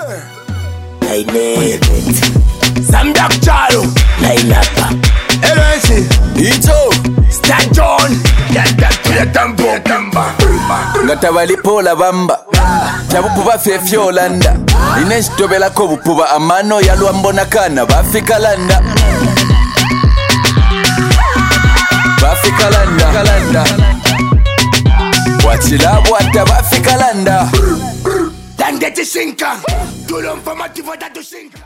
Aine Samdak Chalo Nainapa Elensi Ito Stan John Get to the tempo Ngatawalipola bamba Chabupuba fefyo landa Inestobela kobupuba amano ya luambona kana Bafika landa Bafika landa Wachilabu wata bafika landa Tangeti shinka Tulompa mativo tatu shinka